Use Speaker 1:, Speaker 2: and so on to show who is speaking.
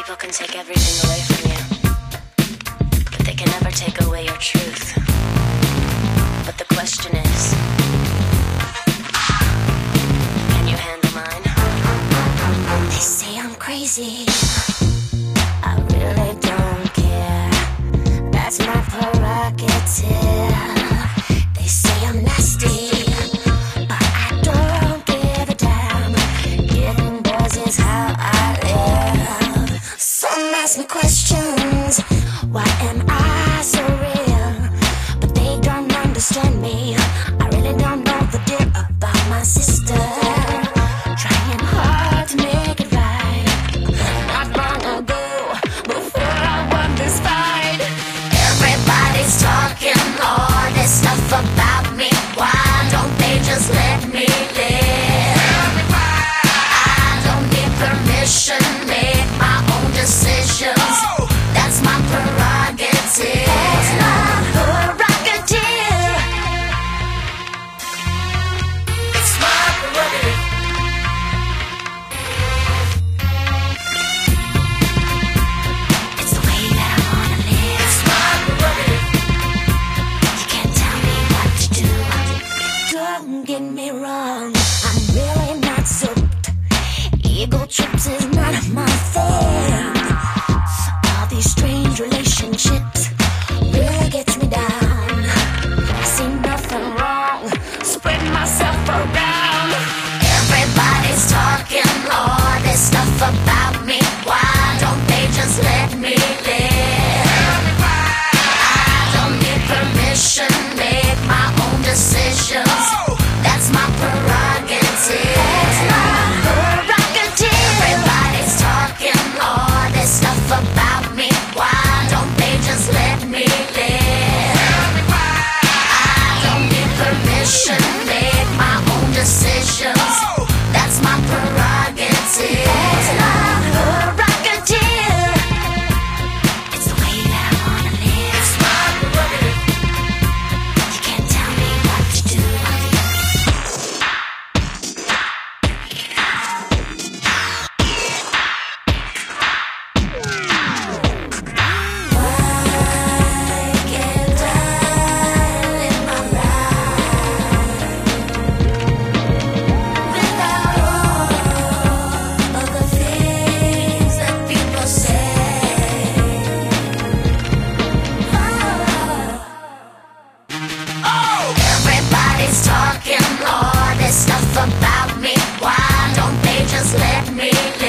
Speaker 1: People can take everything away from you, but they can never take away your truth. But the question is, can you handle mine? They say I'm crazy, I really don't care. That's my prerogative. They say I'm nasty, but I don't give a damn. Giving boys is how I live. Some ask me questions, why am I so real? But they don't understand me. I really don't know the deal about my sister. Trying hard to make it right. Not long ago, before I won this fight. Everybody's talking all this stuff about me. Why don't they just let me live? I don't need permission, make my own decisions. That's my prerogative. That's my prerogative. It's my prerogative. It's the way that I wanna live. It's my prerogative. You can't tell me what to do. Don't get me wrong, I'm really not soaked. Ego trips is not my thing. All these strange relationships really gets me down. I see nothing wrong, spread myself around. Everybody's talking all this stuff about me. Why don't they just let me live? I don't need permission, make my own decisions. That's my prerogative. That's my prerogative. Everybody's talking all this stuff about me. Why don't they just let me live? I don't need permission, make my own decisions. That's my prerogative. That's my prerogative. It's the way that I wanna live. It's my prerogative. You can't tell me what to do. Everybody's talking all this stuff about me. Why don't they just let me live?